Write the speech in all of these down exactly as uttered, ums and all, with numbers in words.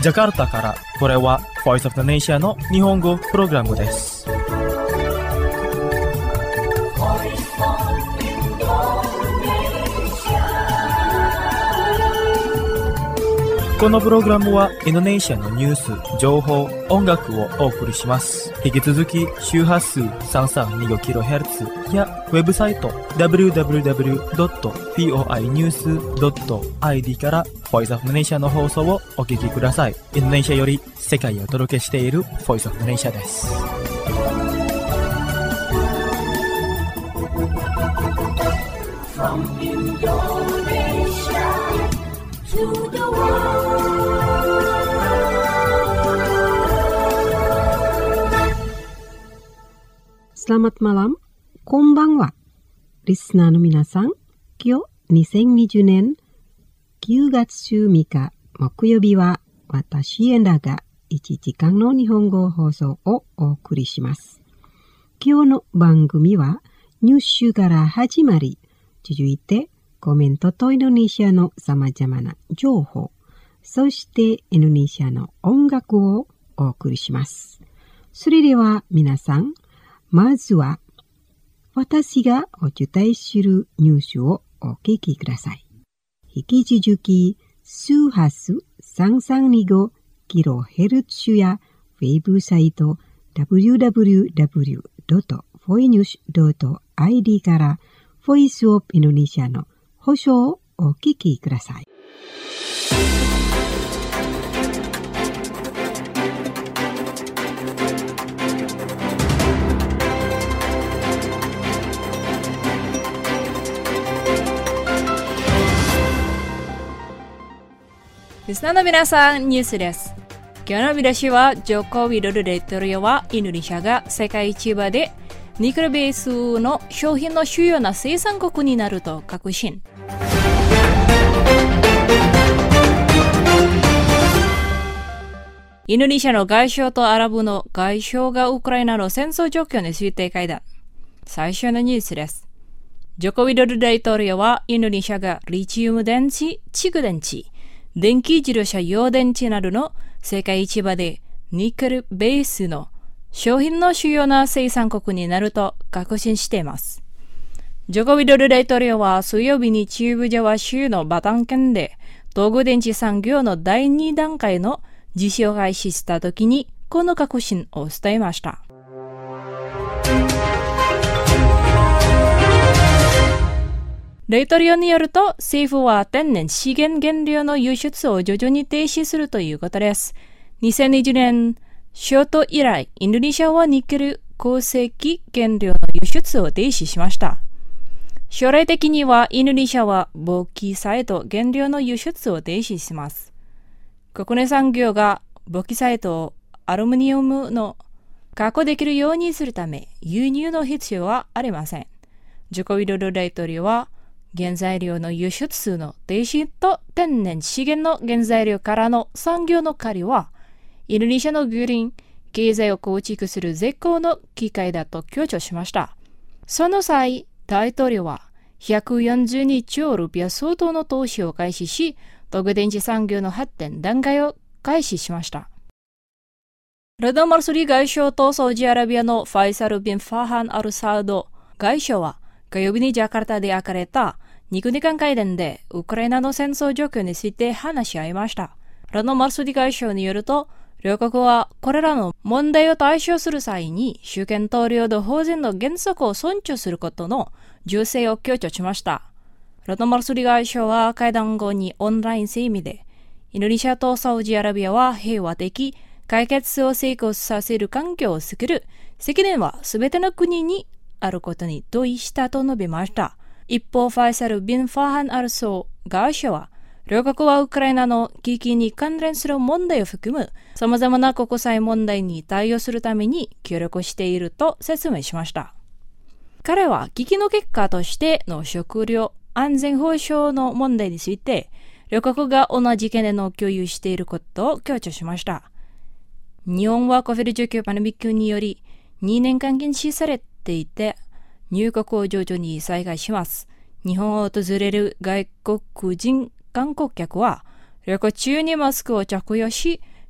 ジャカルタからこれは Voice of the Nation の日本語プログラムです。このプログラムはインドネシアのニュース、情報、音楽をお送りします。引き続き周波数 さんさんにごキロヘルツ やウェブサイト ダブリューダブリューダブリュードットフォーアイニュースドットアイディー から Voice of the Nation の放送をお聞きください。インドネシアより世界をお届けしている Voice of the Nation です。From Indonesia to the world. Selamat malam, こんばんは。リスナーの皆さん、今日にせんにじゅうねんきゅうがつじゅうみっか木曜日は私エンダがいちじかんの日本語放送をお送りします。今日の番組はニュースから始まり、続いてコメントとインドネシアの様々な情報、そしてインドネシアの音楽をお送りします。それでは皆さん、まずは私がお伝えするニュースをお聞きください。引き続き周波数さんさんにごキロヘルツ やウェブサイト ダブリューダブリューダブリュードットフォーニュースドットアイディー からボイスオブインドネシアの放送をお聞きください。 リスナーの皆さん、ニュースです。今日の見出しは、ジョコ・ウィドル大統領はインドネシアが世界市場でニッケルベースの商品の主要な生産国になると確信。インドネシアの外相とアラブの外相がウクライナの戦争状況について会談。最初のニュースです。ジョコ・ウィドル大統領はインドネシアがリチウム電池、蓄電池、電気自動車用電池などの世界市場でニッケルベースの商品の主要な生産国になると確信しています。ジョコ・ウィドル大統領は水曜日に中部ジャワ州のバタン県で東具電池産業のだいに段階の実施を開始したときにこの確信を伝えました。大統領によると政府は天然資源原料の輸出を徐々に停止するということです。にせんにじゅうねん初頭以来、インドネシアはニッケル鉱石原料の輸出を停止しました。将来的にはインドネシアはボキサイト原料の輸出を停止します。国内産業がボキサイトをアルミニウムの確保できるようにするため輸入の必要はありません。ジョコ・ウィドル大統領は原材料の輸出の停止と天然資源の原材料からの産業の借りはインドネシアのグリーン経済を構築する絶好の機会だと強調しました。その際、大統領はひゃくよんじゅうにちょうルピア相当の投資を開始し、東具電池産業の発展段階を開始しました。レド・マルスリ外相とサウジアラビアのファイサル・ビン・ファハン・アルサード外相は火曜日にジャカルタで開かれた肉日間会談でウクライナの戦争状況について話し合いました。レド・マルスリ外相によると、両国はこれらの問題を対処する際に主権と領土保全の原則を尊重することの重要性を強調しました。レド・マルスリ外相は会談後にオンライン声明で、インドネシアとサウジアラビアは平和的解決を成功させる環境を作る責任はすべての国にあることに同意したと述べました。一方、ファイサル・ビン・ファハン・アルソー外相は、両国はウクライナの危機に関連する問題を含む様々な国際問題に対応するために協力していると説明しました。彼は危機の結果としての食料安全保障の問題について、両国が同じ懸念を共有していることを強調しました。日本はコビドじゅうきゅう パンデミックによりにねんかん禁止されていて、入国を徐々に再開します。日本を訪れる外国人観光客は旅行中にマスクを着用し、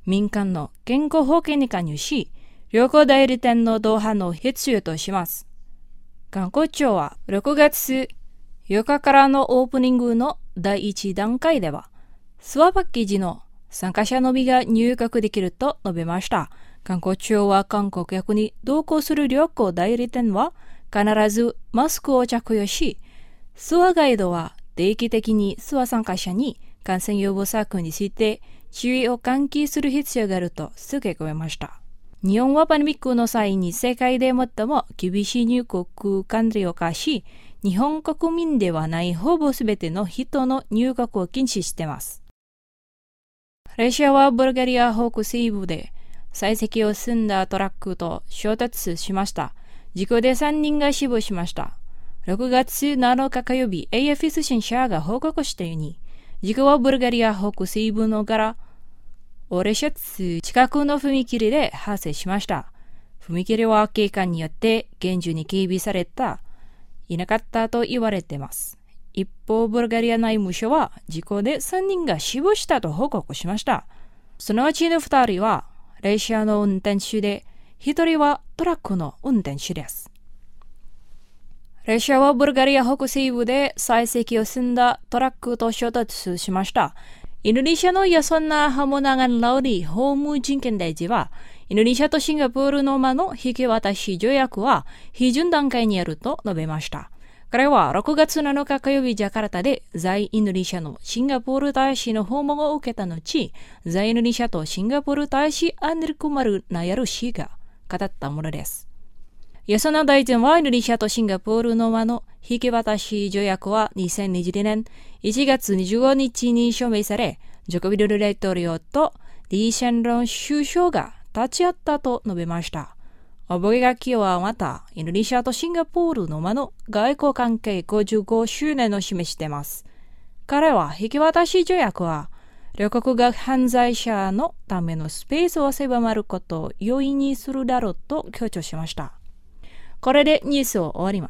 民間の健康保険に加入し、旅行代理店の同伴を必要とします。観光庁はろくがつよっかからのオープニングの第一段階では、ツアーパッケージの参加者のみが入国できると述べました。観光庁は観光客に同行する旅行代理店は必ずマスクを着用し、ツアーガイドは定期的にツアー参加者に感染予防策について注意を喚起する必要があると付け加えました。日本はパンデミックの際に世界で最も厳しい入国管理を課し、日本国民ではないほぼすべての人の入国を禁止しています。列車はブルガリア北西部で採石を積んだトラックと衝突しました。事故でさんにんが死亡しました。ろくがつなのか火曜日、エーエフピー 通信社が報告したように、事故はブルガリア北西部のガラオレシャツ近くの踏切で発生しました。踏切は警官によって厳重に警備された、いなかったと言われています。一方、ブルガリア内務省は事故でさんにんが死亡したと報告しました。そのうちのふたりは列車の運転手で、ひとりはトラックの運転手です。列車はブルガリア北西部で採石を積んだトラックと衝突しました。インドネシアのヤソンナ・ハモナガン・ラウリ法務人権大臣は、インドネシアとシンガポールの間の引き渡し条約は批准段階にあると述べました。彼はろくがつなのか火曜日ジャカルタで在インドネシアのシンガポール大使の訪問を受けた後、在インドネシアとシンガポール大使アンデル・クマル・ナヤル氏が語ったものです。ヤソナ大臣はインドネシアとシンガポールの間の引き渡し条約はにせんにじゅうにねんいちがつにじゅうごにちに署名され、ジョコビドル大統領とリー・シェンロン首相が立ち会ったと述べました。覚書はまた、インドネシアとシンガポールの間の外交関係ごじゅうごしゅうねんを示しています。彼は引き渡し条約は、両国が犯罪者のためのスペースを狭まることを容易にするだろうと強調しました。これでニュースを終わります。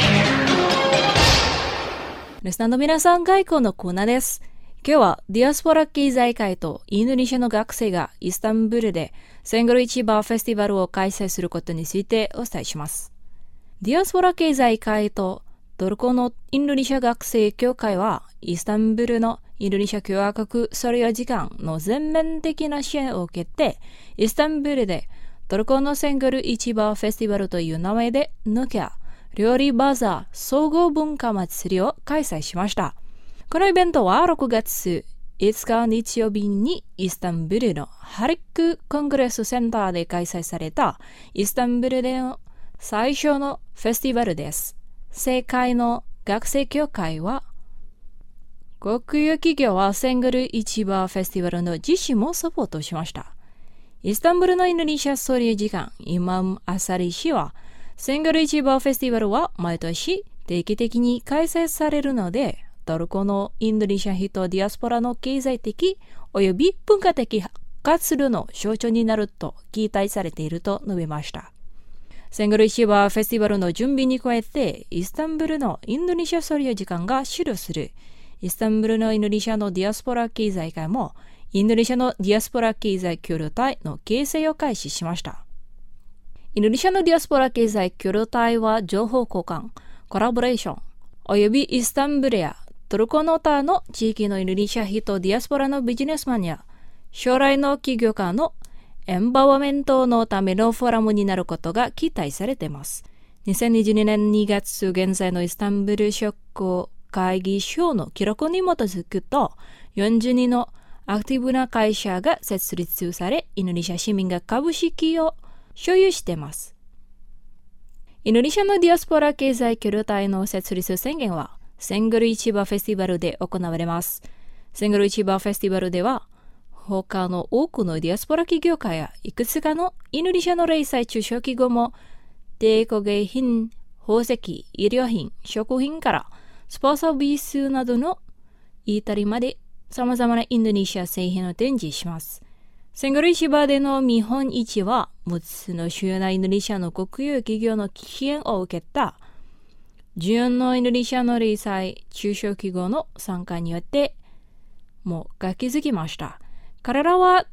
リスナーの皆さん、外交のコーナーです。今日はディアスポラ経済会とインドネシアの学生がイスタンブールでセングル市場フェスティバルを開催することについてお伝えします。ディアスポラ経済会とトルコのインドネシア学生協会はイスタンブールのインドネシア共和国ソリア時間の全面的な支援を受けて、イスタンブールでトルコのセングル市場フェスティバルという名前でヌキャ料理バザー総合文化祭りを開催しました。このイベントはろくがついつか日曜日にイスタンブールのハリックコングレスセンターで開催されたイスタンブールでの最初のフェスティバルです。世界の学生協会は国有企業はセングル市場フェスティバルの実施もサポートしました。イスタンブールのインドネシア総理次官イマム・アサリ氏は、セングル市場フェスティバルは毎年定期的に開催されるので、トルコのインドネシア人ディアスポラの経済的及び文化的活動の象徴になると期待されていると述べました。セングル市場フェスティバルの準備に加えて、イスタンブールのインドネシア総理時間が主導するイスタンブールのインドネシアのディアスポラ経済会も、インドネシアのディアスポラ経済協力隊の形成を開始しました。インドネシアのディアスポラ経済協力隊は情報交換、コラボレーション、およびイスタンブールやトルコの他の地域のインドネシア人ディアスポラのビジネスマンや将来の起業家のエンパワーメントのためのフォーラムになることが期待されています。にせんにじゅうにねんにがつ現在のイスタンブール商工会議所の記録に基づくと、よんじゅうにのアクティブな会社が設立され、インドネシア市民が株式を所有しています。インドネシアのディアスポラ経済協力隊の設立宣言は、セングル市場フェスティバルで行われます。セングル市場フェスティバルでは、他の多くのディアスポラ企業家やいくつかのインドネシアの零細中小企業も、低工芸品、宝石、医療品、食品からスポーツサービスなどのイータリまで様々なインドネシア製品を展示します。セングル市場での見本市は、むっつの主要なインドネシアの国有企業の支援を受けた、じゅうよんのインドネシアの零細中小企業の参加によってもう活気づきました。彼らは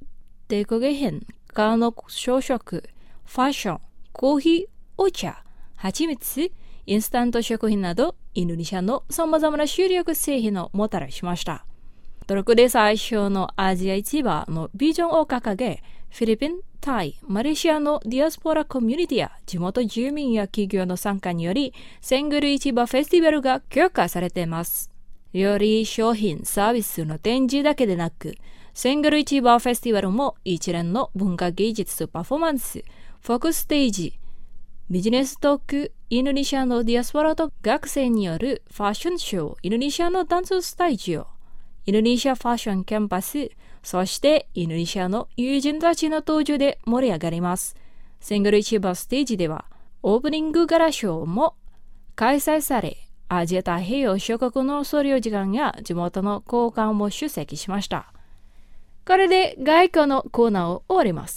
低焦げ品、ガの朝食、ファッション、コーヒー、お茶、蜂蜜、インスタント食品など、インドネシアの様々な主力製品をもたらしました。トルコで最初のアジア市場のビジョンを掲げ、フィリピン、タイ、マレーシアのディアスポラコミュニティや地元住民や企業の参加により、セングル市場フェスティバルが強化されています。料理、商品、サービスの展示だけでなく、セングル市場フェスティバルも一連の文化芸術パフォーマンス、フォークステージ、ビジネストーク、インドネシアのディアスポラと学生によるファッションショー、インドネシアのダンススタジオ、インドネシアファッションキャンパス、そしてインドネシアの友人たちの登場で盛り上がります。セングル市場ステージではオープニングガラショーも開催され、アジア太平洋諸国の総領事館や地元の高官も出席しました。これで外交のコーナーを終わります。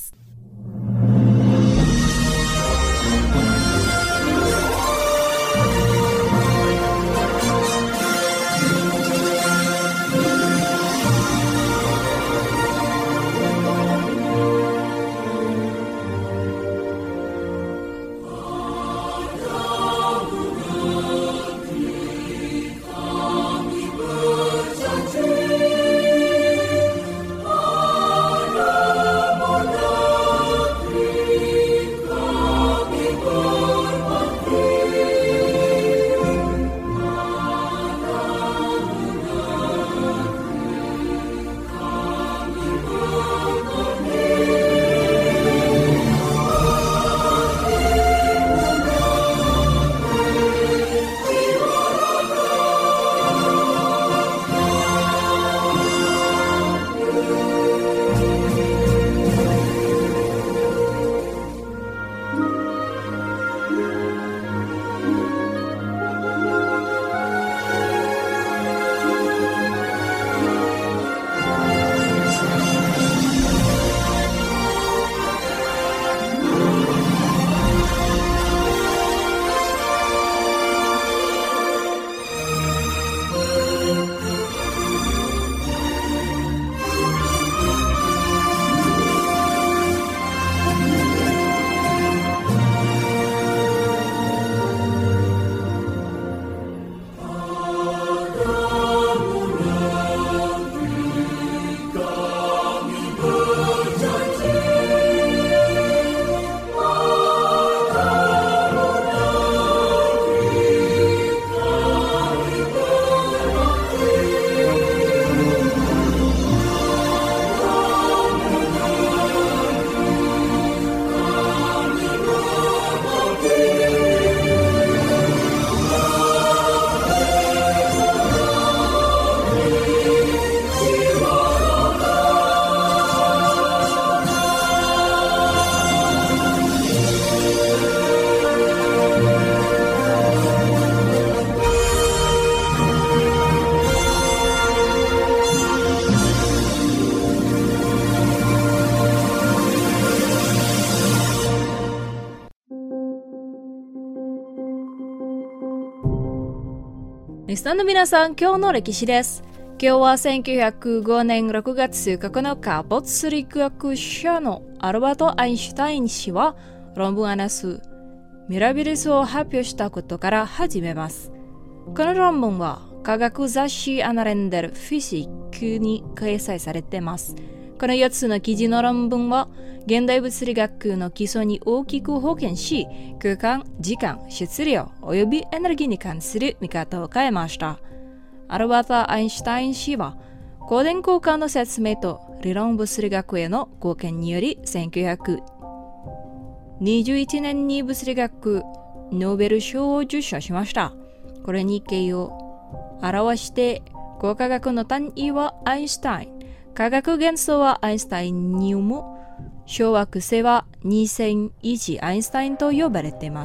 リスナーの皆さん、今日の歴史です。今日はせんきゅうひゃくごねんろくがつここのか、物理学者のアルバート・アインシュタイン氏は論文アナスミラビリスを発表したことから始めます。この論文は科学雑誌アナレンデル・フィジックに掲載されています。このよっつの記事の論文は現代物理学の基礎に大きく貢献し、空間、時間、質量およびエネルギーに関する見方を変えました。アルバート・アインシュタイン氏は光電交換の説明と理論物理学への貢献によりせんきゅうひゃくにじゅういちねんに物理学ノーベル賞を受賞しました。これに形を表して光化学の単位はアインシュタイン、化学元素はアインシュタインニウム、小惑星はにせんいちアインシュタインと呼ばれています。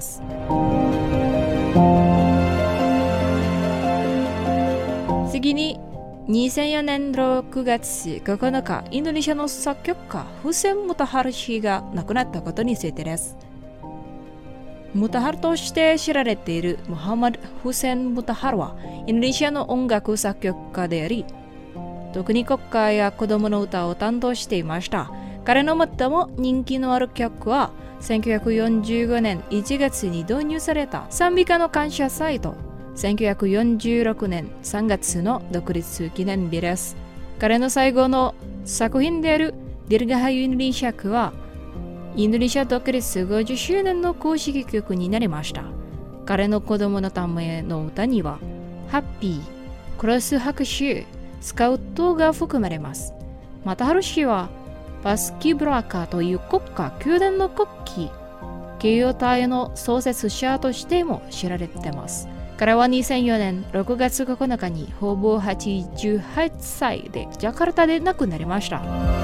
次ににせんよねんろくがつここのか、インドネシアの作曲家フセン・ムタハル氏が亡くなったことについてです。ムタハルとして知られているムハマド・フセン・ムタハルはインドネシアの音楽作曲家であり、特に国歌や子供の歌を担当していました。 彼の最も人気のある曲はせんきゅうひゃくよんじゅうごねんいちがつに導入された賛美歌の感謝祭とせんきゅうひゃくよんじゅうろくねんさんがつの独立記念日です。彼の最後の作品であるディルガハユイヌリシャクはインドネシア独立ごじゅっしゅうねんの公式曲になりました。彼の子供のための歌にはハッピー、クロス拍手、スカウトが含まれます。またハル氏はパスキブラカという国家宮殿の国旗警用隊の創設者としても知られています。彼はにせんよねんろくがつここのかにほぼはちじゅうはっさいでジャカルタで亡くなりました。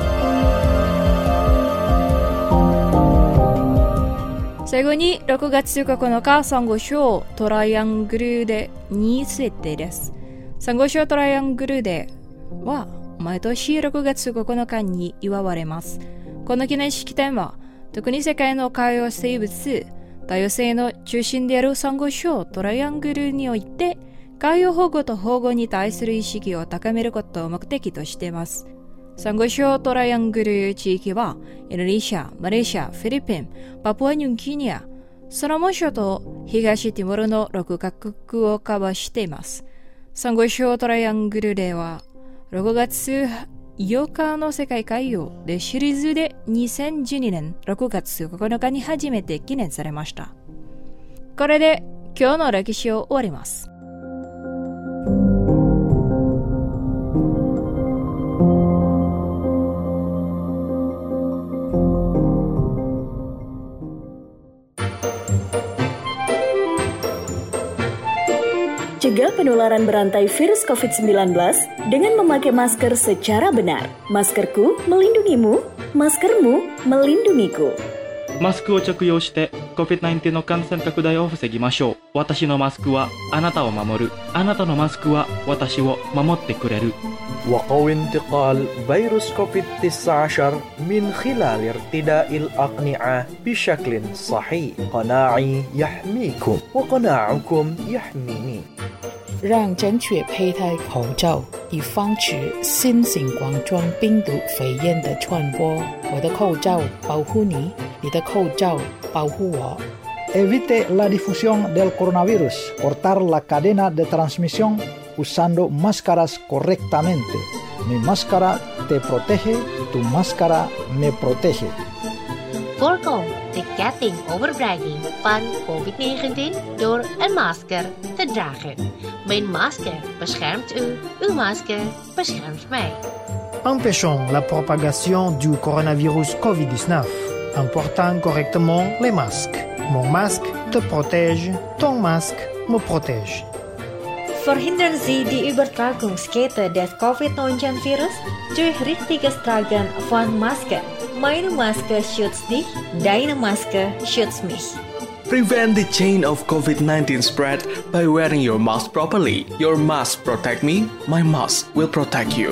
最後にろくがつここのか、サンゴ礁トライアングルデーに設定です。サンゴ礁トライアングルデーは毎年ろくがつここのかに祝われます。この記念式典は特に世界の海洋生物多様性の中心であるサンゴ礁トライアングルにおいて海洋保護と保護に対する意識を高めることを目的としています。サンゴ礁トライアングル地域はインドネシア、マレーシア、フィリピン、パプアニューギニア、ソロモン諸島、東ティモールのろくカ国をカバーしています。サンゴ礁トライアングルではろくがつようかの世界海洋でシリーズでにせんじゅうにねんろくがつここのかに初めて記念されました。これで今日の歴史を終わります。 Cegah penularan berantai virus covid sembilan belas dengan memakai masker secara benar. Maskerku melindungimu, maskermu melindungiku. マスクを着用して コビッドナインティーン の感染拡大を防ぎましょう。私のマスクはあなたを守る。あなたのマスクは私を守ってくれる。 وقوي انتقال فيروس كوفيد تسعة عشر من خلال ارتداء الأقنعة بشكل صحيح. قناعي يحميكم وقناعكم يحميني. 让正确佩戴口罩，以防止新型冠状病毒肺炎的传播。我的口罩保护你，你的口罩保护我。 Evite la difusión del coronavirus. Cortar la cadena de transmisión usando máscaras correctamente. Mi máscara te protege, tu máscara me protege. Voorkom de ketting overbrenging van covid negentien door een masker te dragen. Mijn masker beschermt u, uw masker beschermt mij. Empêchons la propagation du coronavirus covid dix-neuf en portant correctement les masques. Mon masque te protège, ton masque me protège. Verhindern Sie die Übertragungskette des covid neunzehn virus durch richtiges Tragen von Masken. Meine Maske schützt dich, deine Maske schützt mich. Prevent the chain of covid nineteen spread by wearing your mask properly. Your mask protect me, my mask will protect you.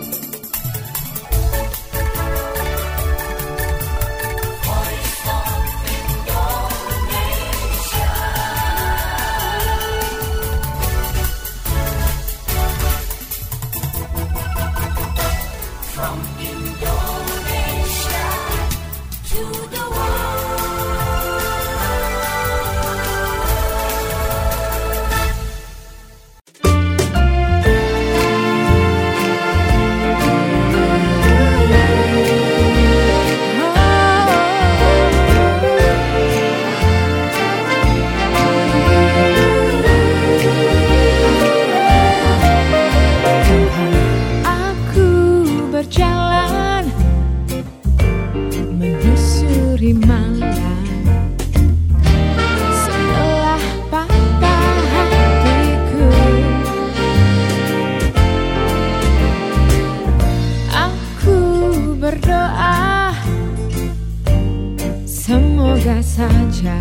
saja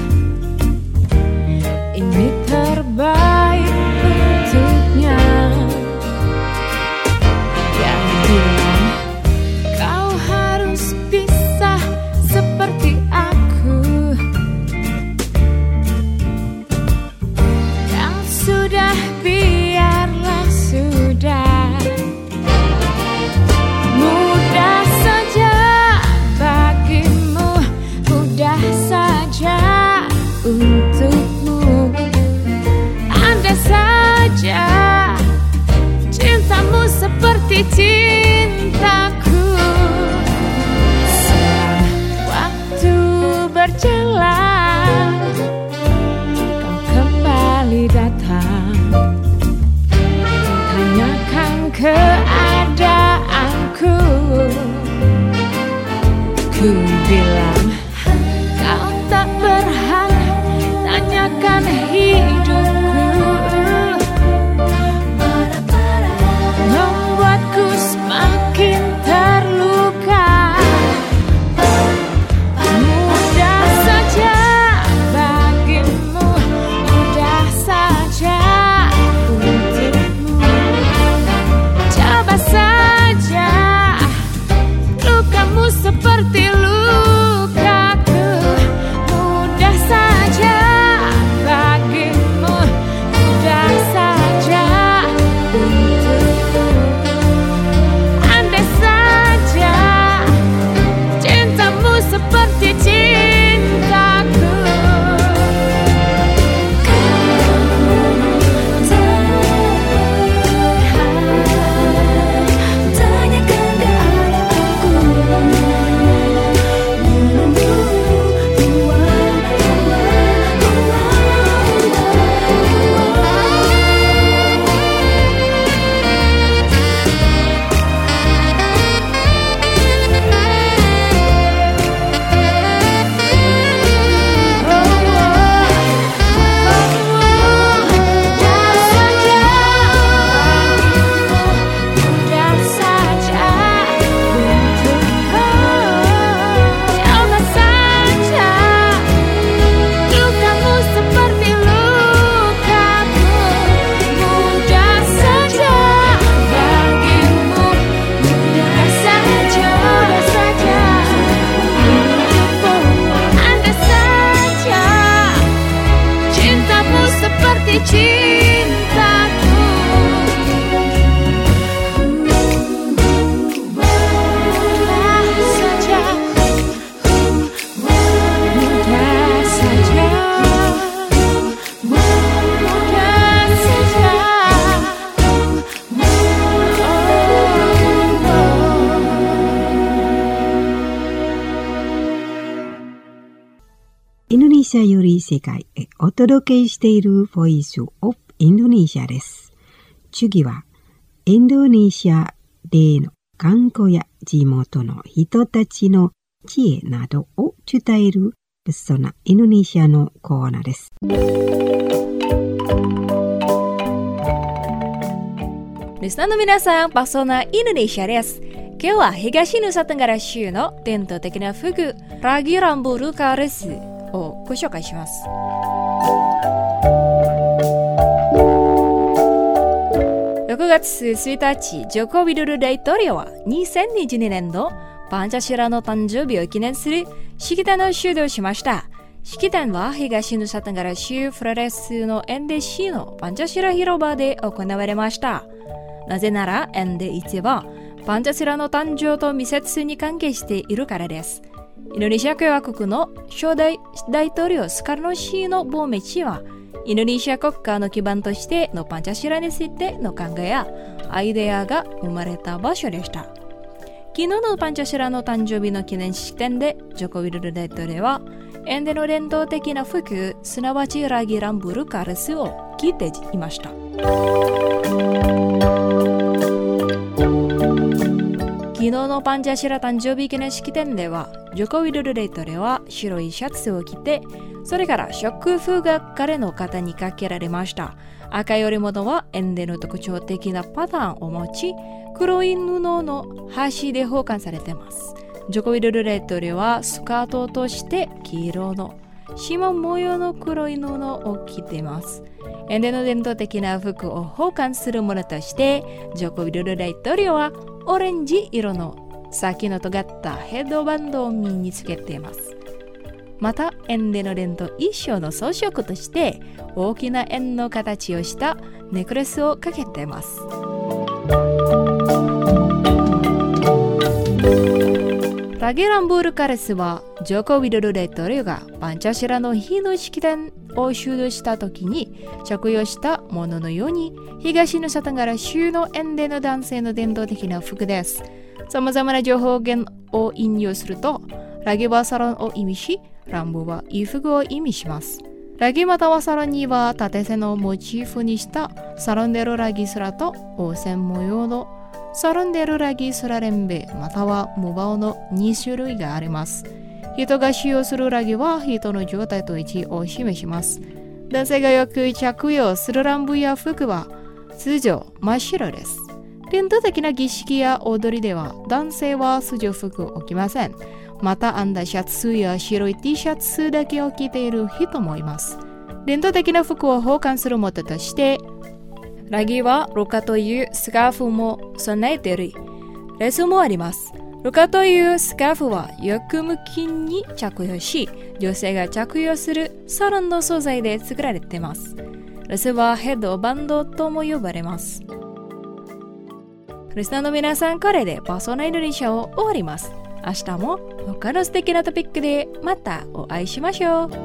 ini terbaik untuknya. Yang bilang kau harus bisa seperti aku, yang sudah biarlah sudah. Mudah saja seperti cintaku. Mudah saja, mudah saja, mudah saja. インドネシアより世界へお届けしているボイスオブインドネシアです。次はインドネシアでの観光や地元の人たちの知恵などを伝えるブッソナインドネシアのコーナーです。 リスナーの皆さん、パソナインドネシアです。今日は東ヌサテンガラ州の伝統的なフグ、ラギランブルカレスをご紹介します。ろくがつついたち、ジョコ・ウィドド大統領はにせんにじゅうにねんのパンチャシラの誕生日を記念する式典を終了しました。式典は東ヌサテンガラ州フラレスのエンデ市のパンチャシラ広場で行われました。なぜならエンデ市はパンチャシラの誕生と密接に関係しているからです。インドネシア共和国の初代大統領スカルノ氏の亡命はインドネシア国家の基盤としてのパンチャシラについての考えやアイデアが生まれた場所でした。昨日のパンチャシラの誕生日の記念式典でジョコ・ウィドド大統領はエンデの伝統的な服、すなわちラギランブルカレスを着ていました。昨日のパンチャシラ誕生日記念式典ではジョコ・ウィドド大統領は白いシャツを着て、それから食風が彼の肩にかけられました。赤い織物はエンデの特徴的なパターンを持ち、黒い布の端で保管されています。ジョコ・ウィドド大統領はスカートを通して黄色の縞模様の黒い布を着ています。エンデの伝統的な服を保管するものとしてジョコ・ウィドド大統領はオレンジ色の先の尖ったヘッドバンドを身につけています。またエンデの伝統衣装の装飾として大きな円の形をしたネックレスをかけています。ラギランブルカレスはジョコ・ウィドド大統領がパンチャシラの日の式典を終了した時に着用したもののように東ヌサテンガラ州のエンデの男性の伝統的な服です。さまざまな情報源を引用すると、ラギはサロンを意味し、ランブは衣服を意味します。ラギまたはサロンには縦線をモチーフにしたサロンデルラギスラと横線模様のサロンデルラギスラレンベまたはムバオのに種類があります。人が使用するラギは人の状態と位置を示します。男性がよく着用するランブや服は通常真っ白です。伝統的な儀式や踊りでは男性は通常服を着ません。またアンダーシャツや白い T シャツだけを着ている人もいます。伝統的な服を保管するものとしてラギはロカというスカーフも備えているレスもあります。ロカというスカーフは横向きに着用し、女性が着用するサロンの素材で作られています。レスはヘッドバンドとも呼ばれます。リスナーの皆さん、これでパーソナインドネシアを終わります。明日も他の素敵なトピックでまたお会いしましょう。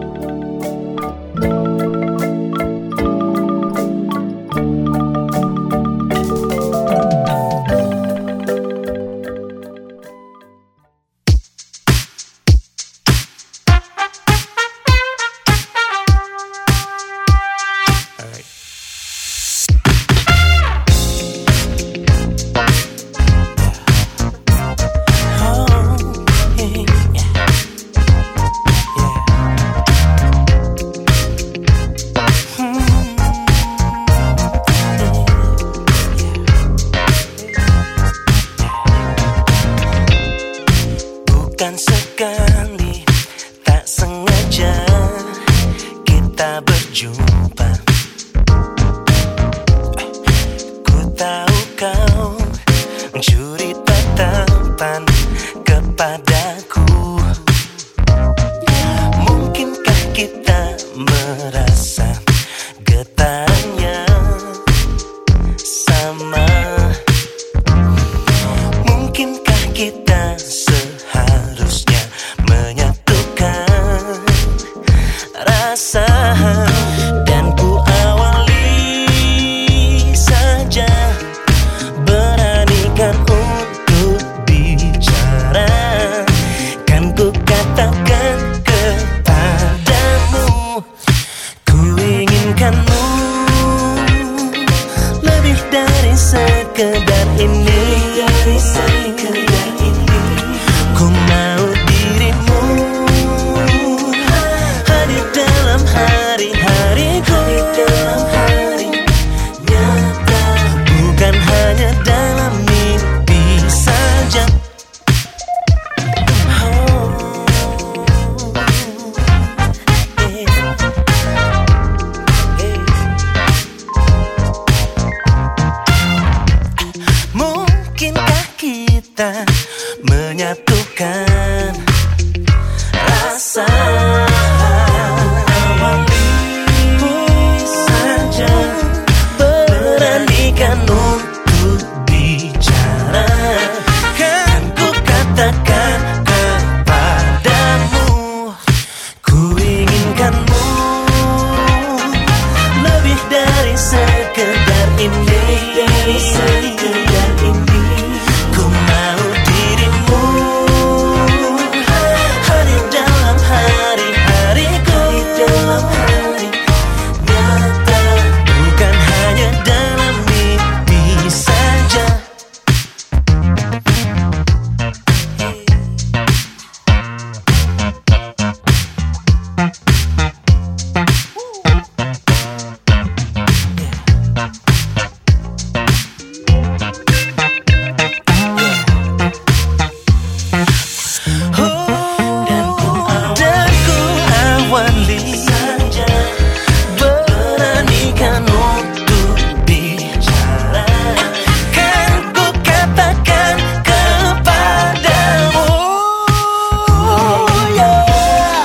Bukan sekali, tak sengaja kita berjumpa. Ku tahu kau mencuri tatapan kepadaku. Mungkinkah kita merasa getarannya sama. Mungkinkah kita seharusnya menyatukan rasa dan ku awali saja, beranikan untuk bicara, kan ku katakan kepadamu, ku inginkanmu lebih dari sekedar ini, dari sekedar ini. Ku mau dirimu hadir dalam hari-hariku, dalam hari nyata, bukan hanya dalam mimpi saja. Mungkinkah kita menyatukan rasa, awali saja, beranikan untuk bicara, kan ku katakan kepadamu, ku inginkanmu lebih dari sekedar ini, dari sekedar ini. Ku mau dirimu hadir dalam hari-hariku, dalam hari nyata, bukan hanya dalam mimpi saja. Dan ku awali saja, beranikan untuk bicara, kan ku katakan kepadamu, yeah.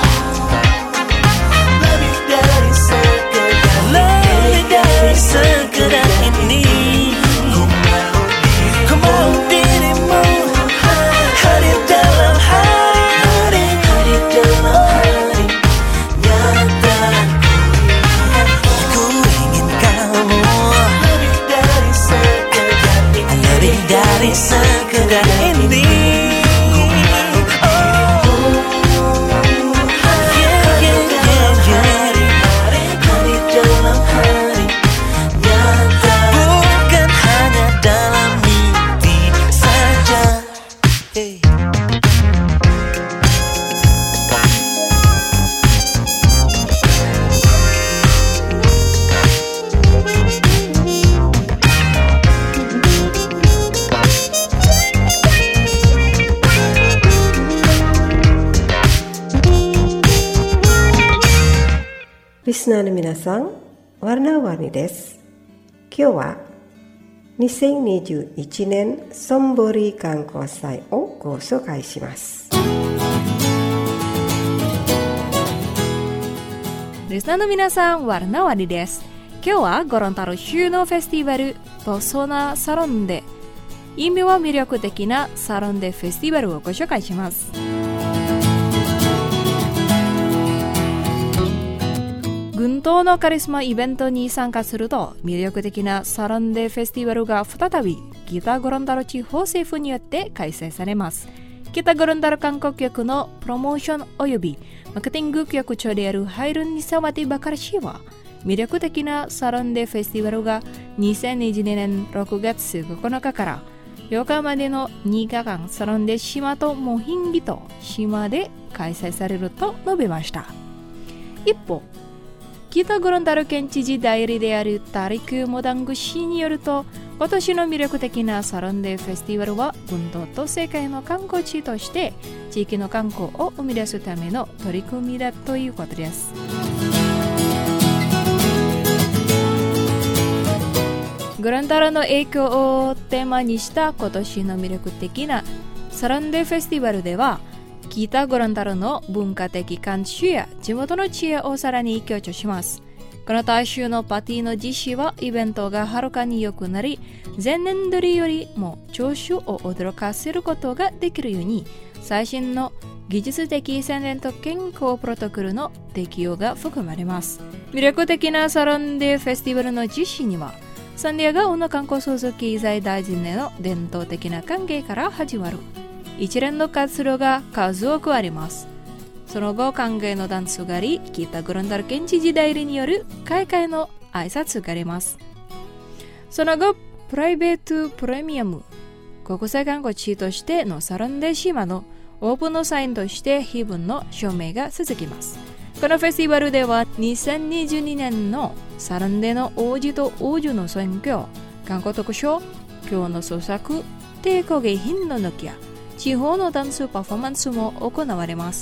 Lebih dari sekedar, lebih dari sekedar ini. Ku mau dirimu, ku mau dirimu hadir dalam hari-hari, hadir dalam hari nyata. Ku ingin kamu lebih dari sekedar ini, lebih dari sekedar ini. Ku mau dirimu hadir dalam hari-hari, hadir dalam hari nyata, bukan hanya dalam mimpi saja. Hey. Listenerの皆さん、warna-warni desu. Kyou waにせんにじゅういちねんソンボリ観光祭をご紹介します。 リスナーの皆さん、warna-warni desu. 今日はゴロンタロ州のフェスティバルボソナサロンで意味は魅力的なサロンでフェスティバルをご紹介します。群島のカリスマイベントに参加すると魅力的なサロンデフェスティバルが再び北ゴロンタロ地方政府によって開催されます。北ゴロンタロ観光局のプロモーションおよびマーケティング局長であるハイルンニサワティバカラ氏は魅力的なサロンデフェスティバルがにせんにじゅうにねんろくがつここのかからようかまでのににかかんサロンデ島とモヒンギと島で開催されると述べました。一方、北ゴロンタロ県知事代理であるタリク・モダング氏によると、今年の魅力的なサロンデフェスティバルは群島と世界の観光地として地域の観光を生み出すための取り組みだということです。ゴロンタロの影響をテーマにした今年の魅力的なサロンデフェスティバルでは、北ゴロンタロの文化的慣習や地元の知恵をさらに強調します。 この大衆のパーティーの実施はイベントがはるかに良くなり、前年度よりも聴衆を驚かせることができるように、最新の技術的洗練と健康プロトコルの適用が含まれます。魅力的なサロンでフェスティバルの実施には、サンディエゴの観光創造経済大臣への伝統的な関係から始まる一連の活動が数多くあります。その後、歓迎のダンスがあり、北グロンダル県知事代理による開会の挨拶があります。その後、プライベートプレミアム国際観光地としてのサロンデ島のオープンのサインとして碑文の署名が続きます。このフェスティバルではにせんにじゅうにねんのサロンでの王子と王女の選挙、観光特賞、今日の創作、手工芸品の抜きや地方のダンスパフォーマンスも行われます。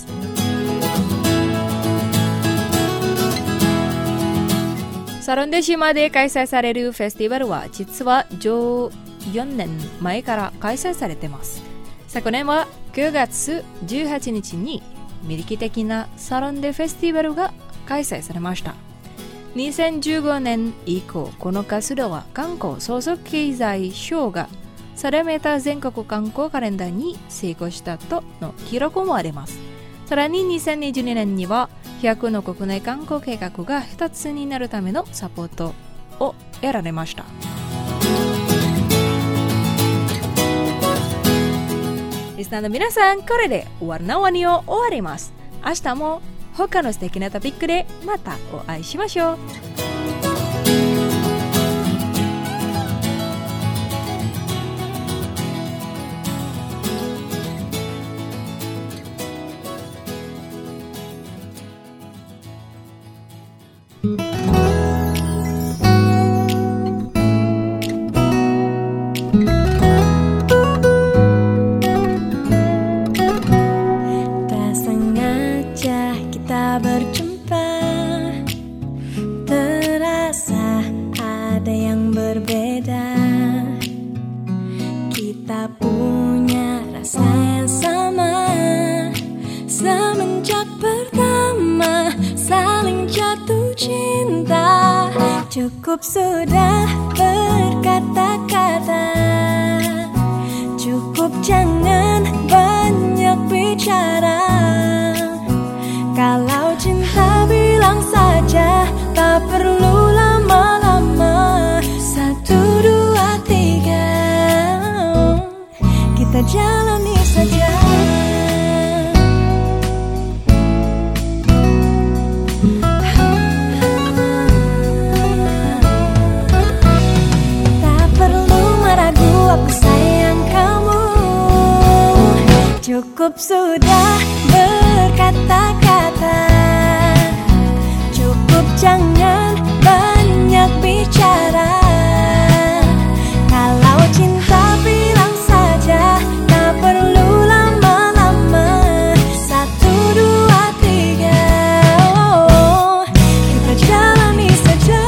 サロンデ島で開催されるフェスティバルは実はじゅうよねんまえから開催されています。昨年はくがつじゅうはちにちに魅力的なサロンデフェスティバルが開催されました。にせんじゅうごねん以降、この活動は観光創造経済省が定めた全国観光カレンダーに成功したとの記録もあります。さらににせんにじゅうにねんにはひゃくの国内観光計画がふたつになるためのサポートを得られました。リスナーの皆さん、これでワルナワニを終わります。明日も他の素敵なトピックでまたお会いしましょう。 Cukup sudah berkata-kata, cukup jangan banyak bicara. Kalau cinta bilang saja, tak perlu lama-lama. Satu, dua, tiga, kita jalani saja. Aku sayang kamu, cukup sudah berkata-kata, cukup jangan banyak bicara. Kalau cinta bilang saja, tak perlu lama-lama. Satu, dua, tiga, oh, kita jalani saja.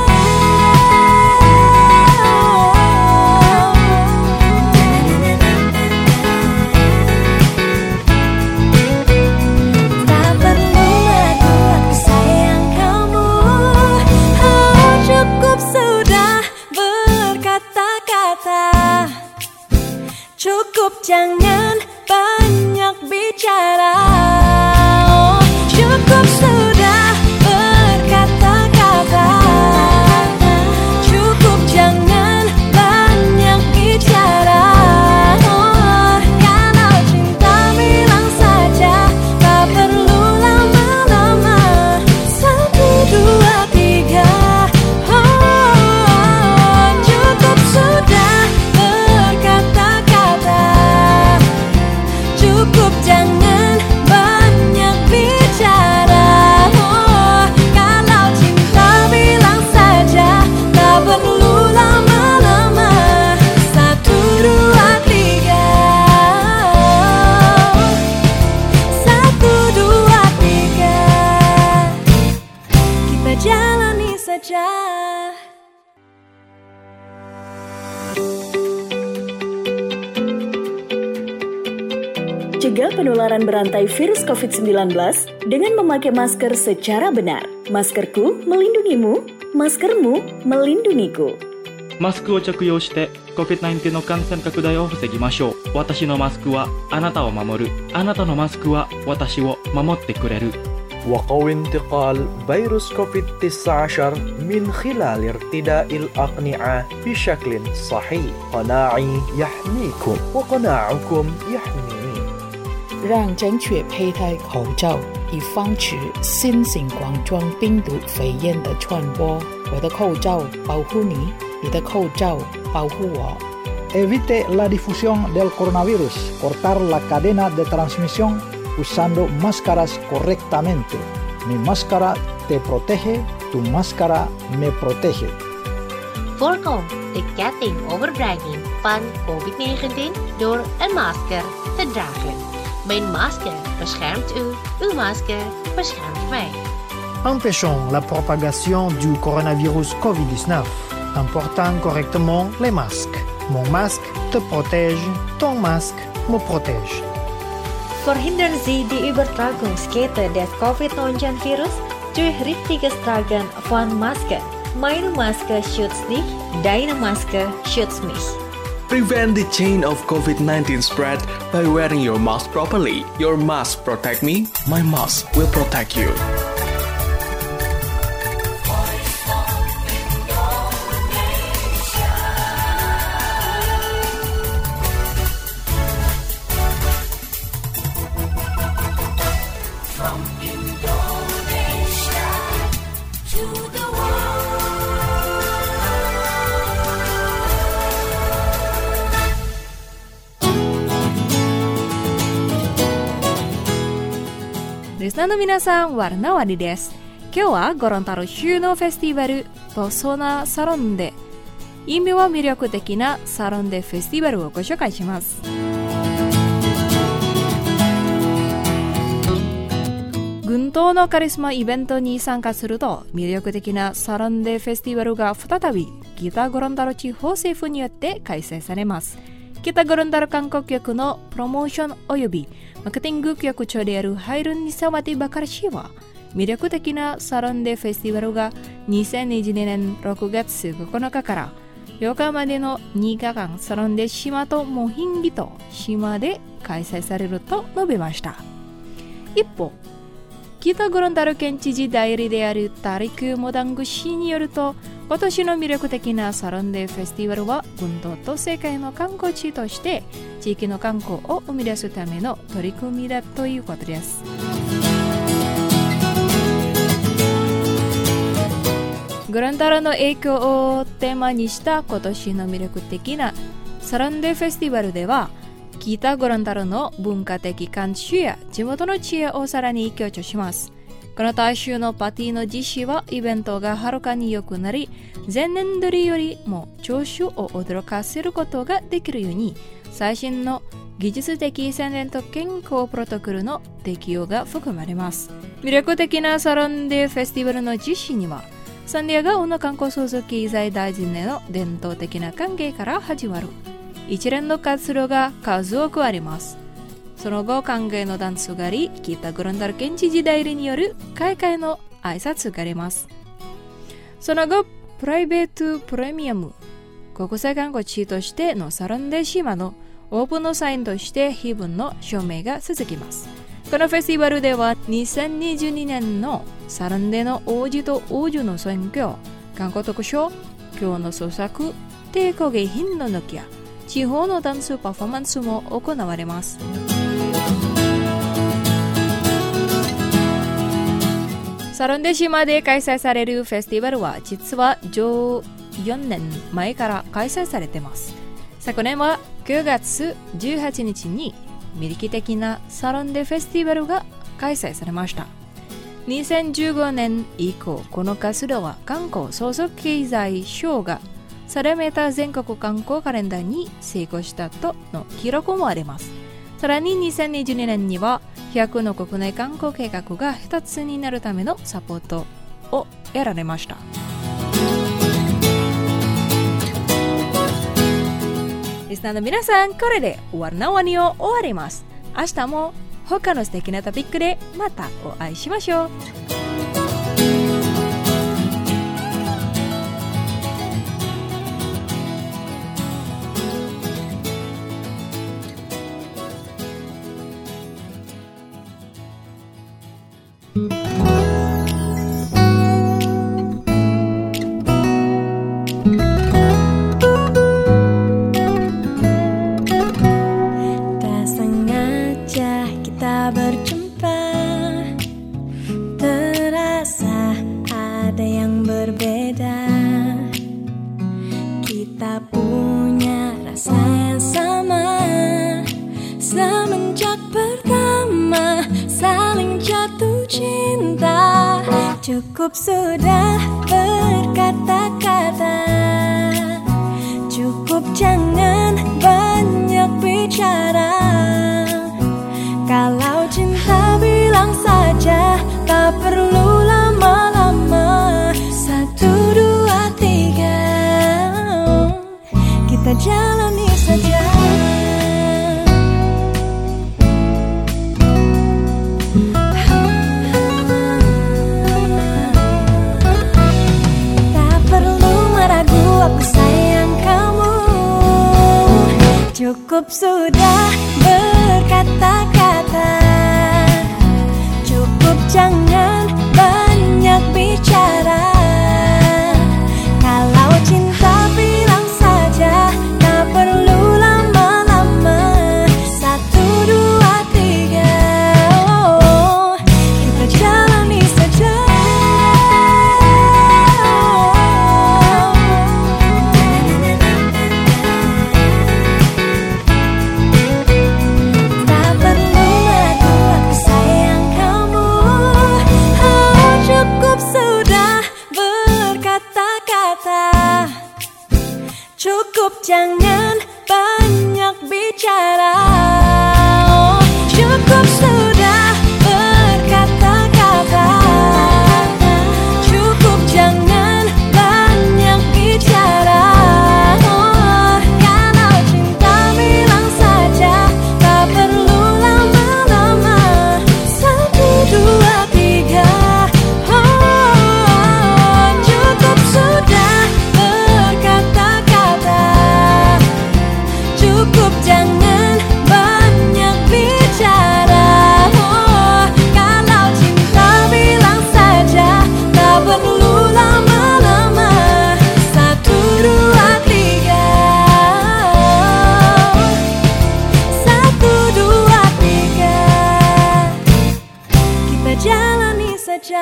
Cukup jangan banyak bicara, oh, cukup sudah berkata-kata, cukup jangan banyak bicara, oh, kalau cinta bilang saja, tak perlu lama-lama. Satu, dua, tiga, oh, cukup sudah berkata-kata, cukup jangan banyak bicara, oh, kalau cinta bilang saja, tak perlu lama-lama. Satu, dua, tiga, satu, dua, tiga, kita jalani saja. Cegah penularan berantai virus covid sembilan belas dengan memakai masker secara benar. Maskerku melindungimu, maskermu melindungiku. マスクを着用して コビッドナインティーン の感染拡大を防ぎましょう。私のマスクはあなたを守る。あなたのマスクは私を守ってくれる。 وقوي انتقال فيروس كوفيد تسعة عشر من خلال ارتداء الأقنعة بشكل صحيح. قناعي يحميكم وقناعكم يحميني. 让正确佩戴口罩，以防止新型冠状病毒肺炎的传播。我的口罩保护你，你的口罩保护我。 Evite la difusión del coronavirus. Cortar la cadena de transmisión usando máscaras correctamente. Mi máscara te protege, tu máscara me protege. Voorkom de ketting overbrenging van covid negentien door een masker te dragen. Mijn masker beschermt u, uw masker beschermt mij. Empêchons la propagation du coronavirus covid dix-neuf en portant correctement les masques. Mon masque te protège, ton masque me protège. Verhindern Sie die Übertragungskette des covid neunzehn Virus durch richtiges Tragen von Masken. Meine Maske schützt dich, deine Maske schützt mich. Prevent the chain of covid nineteen spread by wearing your mask properly. Your mask protect me, my mask will protect you. Listenerの皆さん、わるなわりです。今日はゴロンタロ州のフェスティバルボソナサロンで意味は魅力的なサロンでフェスティバルをご紹介します。群島のカリスマイベントに参加すると魅力的なサロンでフェスティバルが再び北ゴロンタロ地方政府によって開催されます。北ゴロンタロ観光局のプロモーションおよびマーケティング局長であるハイルンニサワティバカラ氏は魅力的なサロンでフェスティバルがにせんにじゅうにねんろくがつここのかからようかまでのににかかんサロンで島とモヒンギと島で開催されると述べました。一方、北ゴロンタロ県知事代理であるタリク・モダング氏によると、今年の魅力的なサロンデーフェスティバルは群島と世界の観光地として地域の観光を生み出すための取り組みだということです。ゴロンタロの影響をテーマにした今年の魅力的なサロンデーフェスティバルでは、北ゴロンタロの文化的慣習や地元の知恵をさらに強調します。この大衆のパーティーの実施はイベントがはるかに良くなり、前年度よりも聴衆を驚かせることができるように、最新の技術的宣伝と健康プロトコルの適用が含まれます。魅力的なサロンでフェスティバルの実施には、サンディエゴの観光創造経済大臣への伝統的な関係から始まる一連の活動が数多くあります。その後、歓迎のダンスがあり、北ゴロンタロ県知事代理による開会の挨拶があります。その後、プライベートプレミアム国際観光地としてのサロンデ島のオープンのサインとして碑文の署名が続きます。このフェスティバルではにせんにじゅうにねんのサロンデの王子と王女の選挙、観光特賞、今日の創作、手工芸品の抜きや地方のダンスパフォーマンスも行われます。サロンデ島で開催されるフェスティバルは実はじゅうよねんまえから開催されています。昨年はくがつじゅうはちにちに魅力的なサロンデフェスティバルが開催されました。にせんじゅうごねん以降、この活動は観光創造経済省が定めた全国観光カレンダーに成功したとの記録もあります。さらににせんにじゅうにねんにはひゃくの国内観光計画がふたつになるためのサポートを得られました。リスナーの皆さん、これでワルナワニを終わります。明日も他の素敵なトピックでまたお会いしましょう。 Cukup sudah berkata-kata, cukup jangan banyak bicara. Kalau cinta bilang saja, tak perlu lama-lama. Satu, dua, tiga, kita jalani saja. Tak perlu meragu, aku sayang kamu. Cukup sudah berkata-kata, cukup jangan banyak bicara. Kalau cinta bilang saja, tak perlu lama-lama. Satu, dua, tiga, oh, kita jalani saja. Tak perlu ragu, aku sayang kamu. Oh, cukup sudah berkata-kata, cukup jangan banyak bicara. Oh, cukup sudah berkata-kata, cukup jangan banyak bicara. Oh, kalau cinta bilang saja, tak perlu lama-lama. Satu, dua, tiga, oh, cukup sudah berkata-kata, cukup jangan banyak bicara. Oh, kalau cinta bilang saja, tak perlu lama-lama. Satu, dua, tiga, satu, dua, tiga, kita jalani saja.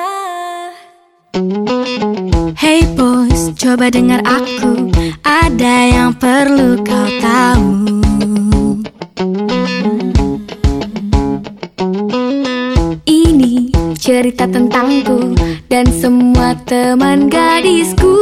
Hey bos, coba dengar aku, ada yang perlu kau tahu. Ini cerita tentangku dan semua teman gadisku.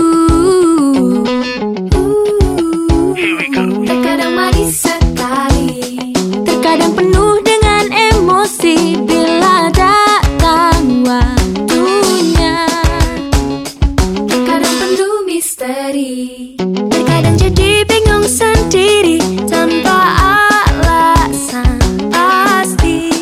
Terkadang manis sekali, terkadang penuh dengan emosi bila datang waktunya. Terkadang penuh misteri, terkadang jadi bingung sendiri tanpa alasan pasti.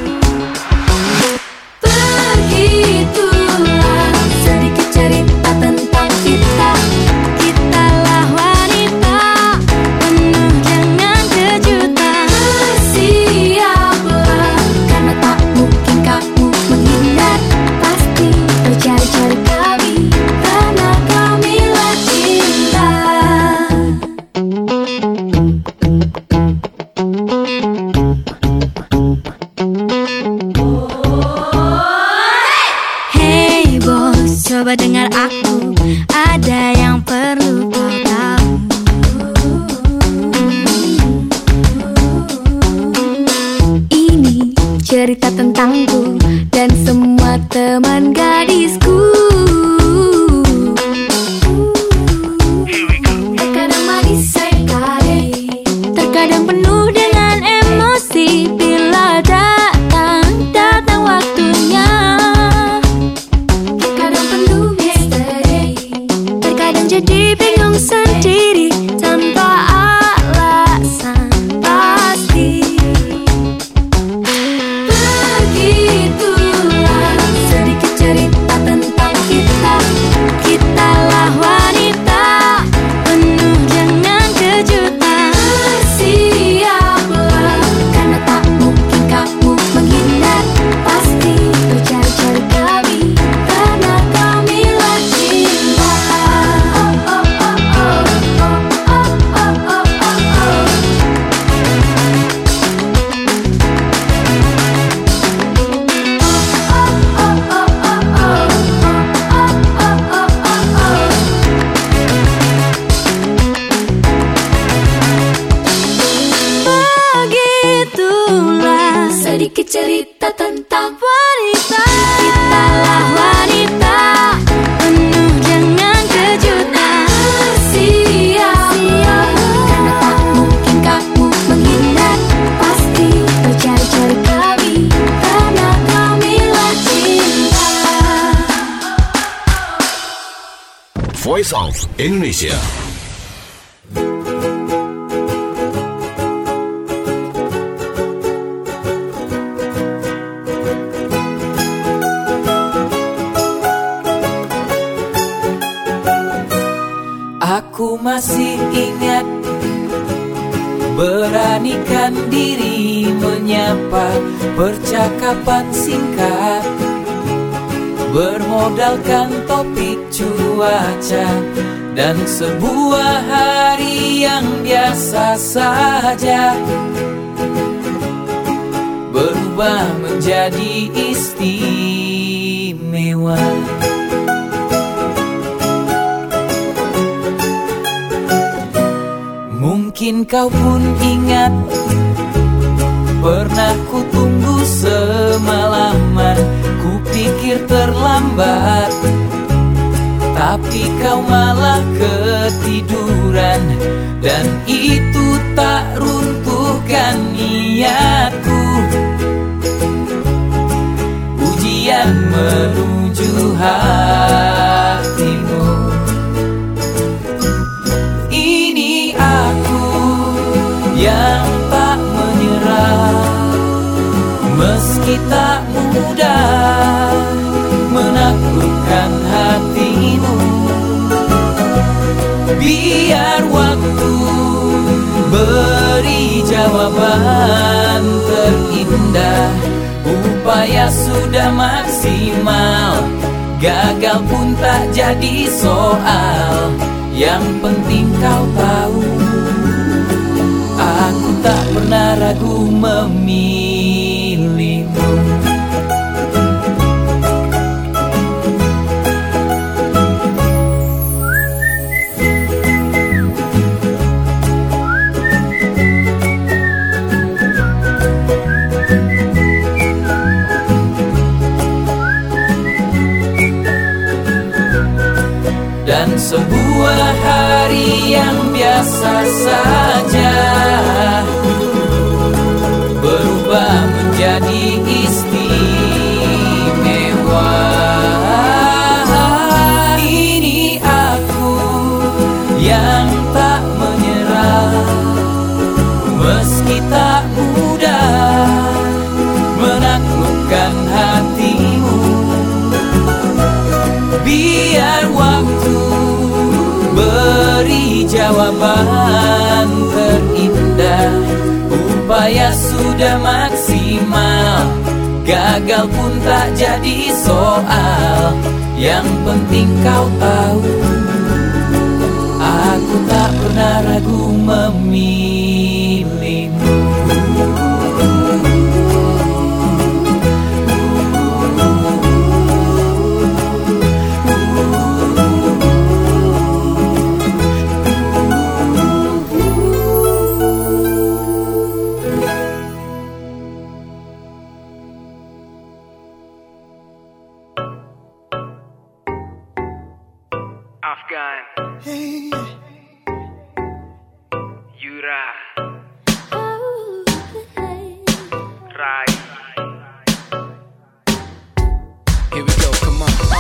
Begitulah sedikit cerita tentang kita. Kitalah wanita penuh dengan kejutan. Bersiaplah, karena tak mungkin kamu menghindar. Pasti bercari-cari kami, karena kamilah cinta. Hey bos, coba dengar aku, ada yang perlu kau tahu. Ini cerita tentangku dan semua teman gadisku. Terkadang manis sekali, terkadang penuh dengan emosi bila datang, datang waktunya. Terkadang penuh misteri, terkadang jadi bingung sendiri tanpa alasan pasti. Begitulah sedikit cerita tentang Voice of Indonesia. Aku masih ingat, beranikan diri menyapa, percakapan singkat, bermodalkan topik cuaca, dan sebuah hari yang biasa saja berubah menjadi istimewa. Mungkin kau pun ingat, pernah ku tunggu semalaman, ku pikir terlambat, tapi kau malah ketiduran, dan itu tak runtuhkan niatku. Ujian menuju hatimu. Yang tak menyerah, meski tak mudah menaklukkan hatimu. Biar waktu beri jawaban terindah. Upaya sudah maksimal, gagal pun tak jadi soal. Yang penting kau tahu, aku tak pernah ragu memilihmu. Dan sebuah hari yang biasa saja berubah menjadi istimewa. Ini aku yang tak menyerah, meski tak mudah menaklukkan hatimu. Biar waktu beri jawaban terindah. Upaya sudah maksimal, gagal pun tak jadi soal. Yang penting kau tahu, aku tak pernah ragu memilihmu. Hey, Yura, Rai. Here we go, come on. Uh.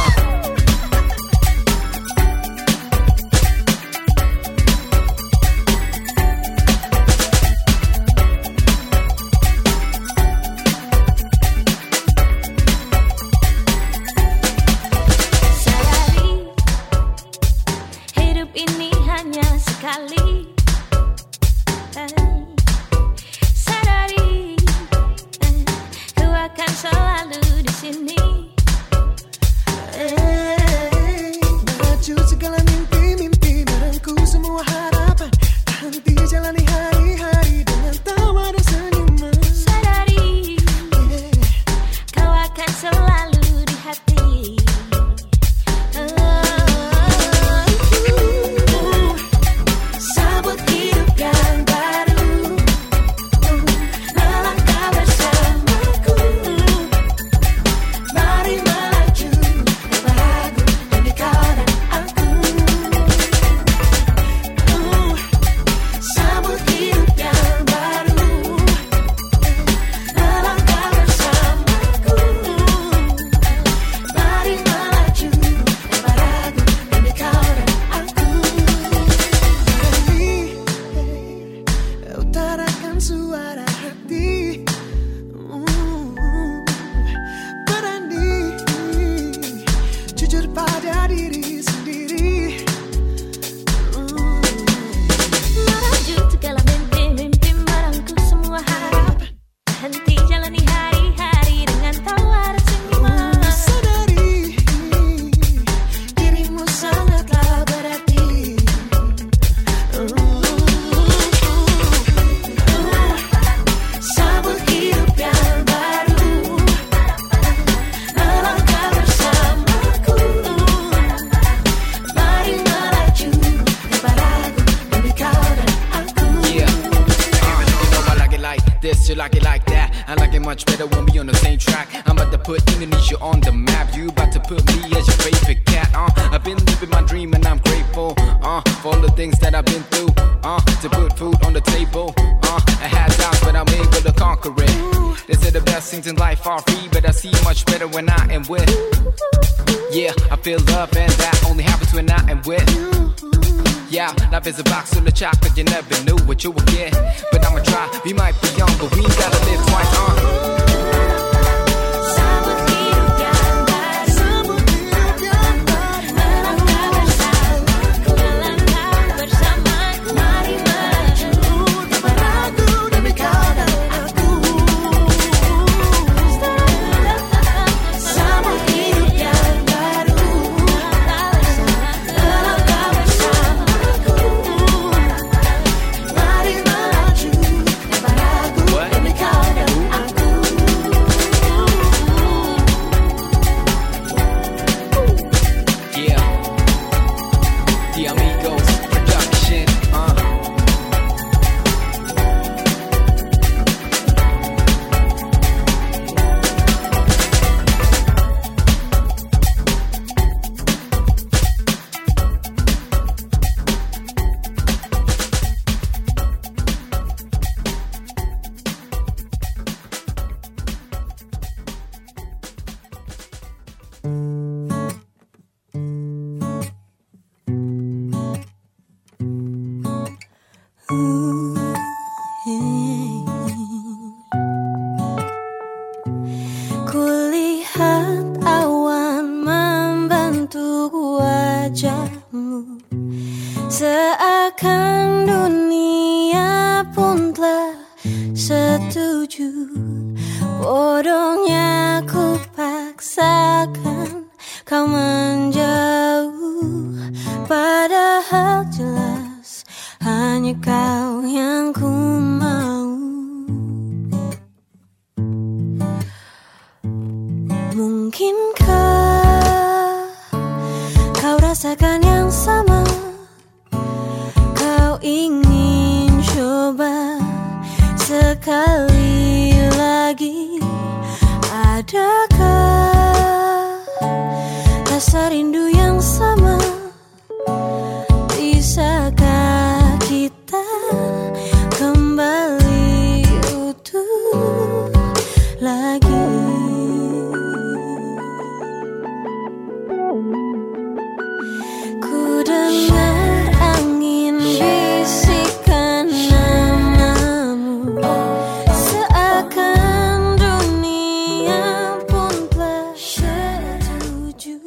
Mari maju, berbagi, dan di kanan aku. much better when we on the same track. I'm about to put Indonesia on the map. You about to put me as your favorite cat. Uh, I've been living my dream and I'm grateful uh, for all the things that I've been through. Uh, to put food on the table. Uh, I had doubts but I'm able to conquer it. They say the best things in life are free, but I see much better when I am with. Yeah, I feel love and that only happens when I am with. Yeah, life is a box full of chocolate, you never knew what you would get. But I'ma try, we might be young, but we ain't gotta live twice, uh. Seakan dunia pun telah setuju. Bodohnya ku paksakan kau menjauh, padahal jelas hanya kau yang ku mau. Mungkinkah kau rasakan yang sama? Kau ingin coba sekali lagi. Adakah rasa rindu yang sama? Bisakah kita kembali utuh lagi? Ku dengar angin bisikan namamu, seakan dunia pun telah setuju.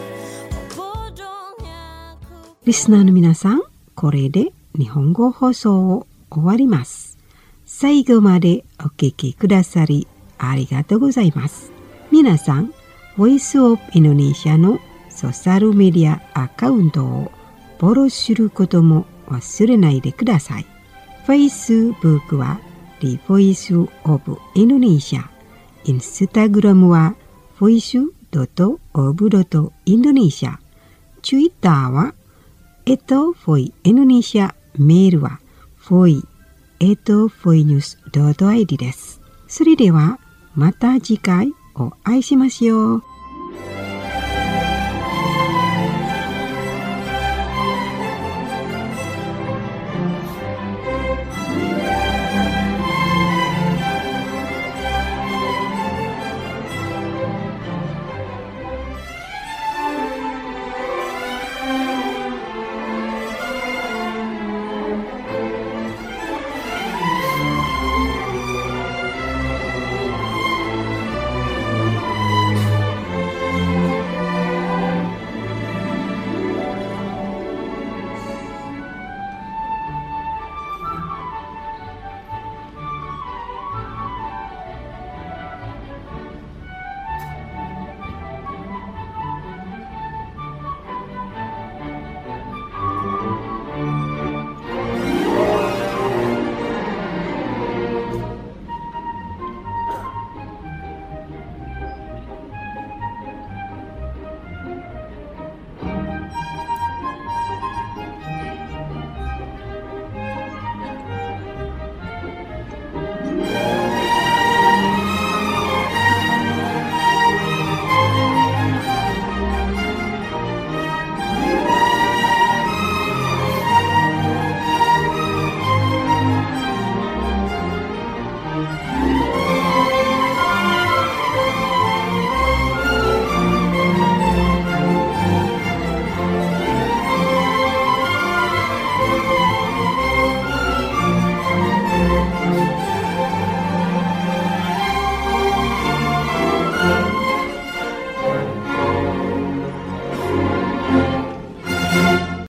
Bodohnya ku. リスナーの皆さん、これで日本語放送を終わります。最後までお聞きくださりありがとうございます。皆さん、Voice of Indonesia のソーシャルメディアアカウントをフォローすることも忘れないでください。Facebook は The Voice of Indonesia、Instagram は voice ドット of ドット Indonesia、Twitter はエトフォイエノニシャ、メールはフォイエトフォイニュースドットアイディです。それではまた次回お会いしましょう。